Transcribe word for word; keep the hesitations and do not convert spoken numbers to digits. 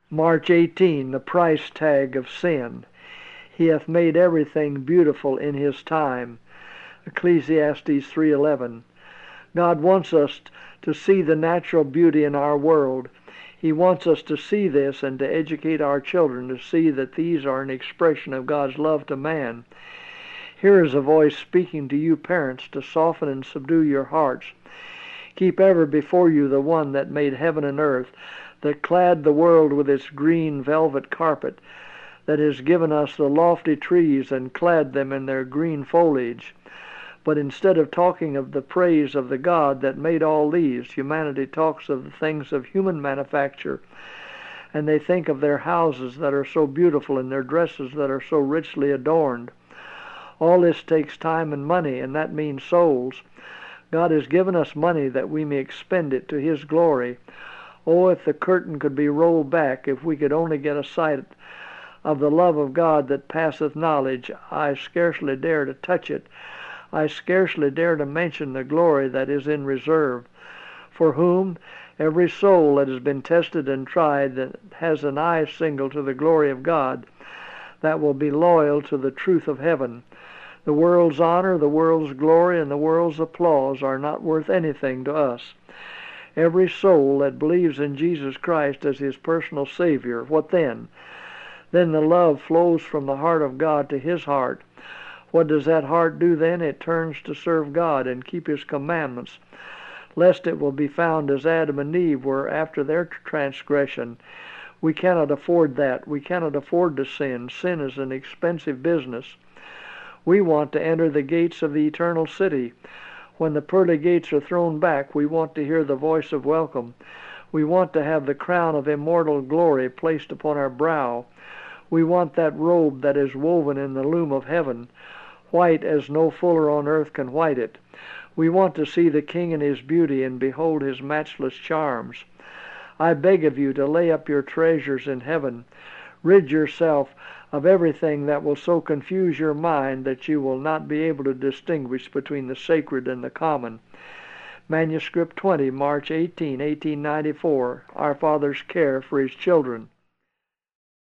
March eighteenth, the price tag of sin. He hath made everything beautiful in his time. Ecclesiastes three eleven. God wants us to see the natural beauty in our world. He wants us to see this and to educate our children to see that these are an expression of God's love to man. Here is a voice speaking to you parents to soften and subdue your hearts. Keep ever before you the one that made heaven and earth, that clad the world with its green velvet carpet, that has given us the lofty trees and clad them in their green foliage. But instead of talking of the praise of the God that made all these, humanity talks of the things of human manufacture, and they think of their houses that are so beautiful and their dresses that are so richly adorned. All this takes time and money, and that means souls. God has given us money that we may expend it to His glory. Oh, if the curtain could be rolled back, if we could only get a sight of the love of God that passeth knowledge, I scarcely dare to touch it. I scarcely dare to mention the glory that is in reserve, for whom every soul that has been tested and tried, that has an eye single to the glory of God, that will be loyal to the truth of heaven. The world's honor, the world's glory, and the world's applause are not worth anything to us. Every soul that believes in Jesus Christ as his personal Savior, what then? Then the love flows from the heart of God to his heart. What does that heart do then? It turns to serve God and keep His commandments, lest it will be found as Adam and Eve were after their transgression. We cannot afford that. We cannot afford to sin. Sin is an expensive business. We want to enter the gates of the eternal city. When the pearly gates are thrown back, we want to hear the voice of welcome. We want to have the crown of immortal glory placed upon our brow. We want that robe that is woven in the loom of heaven, white as no fuller on earth can white it. We want to see the King in His beauty and behold His matchless charms. I beg of you to lay up your treasures in heaven. Rid yourself of everything that will so confuse your mind that you will not be able to distinguish between the sacred and the common. Manuscript twenty, March eighteenth, eighteen ninety-four. Our Father's Care for His Children.